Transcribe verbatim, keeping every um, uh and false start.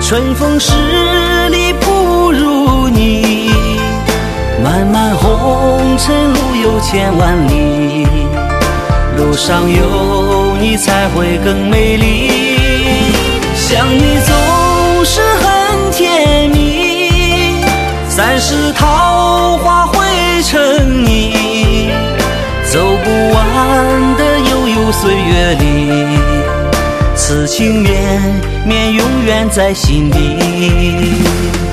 春风十里不如你，漫漫红尘路有千万里，路上有你才会更美丽。想你总是很甜蜜，三世桃花会成泥，走不完的悠悠岁月里，此情绵绵永远在心底。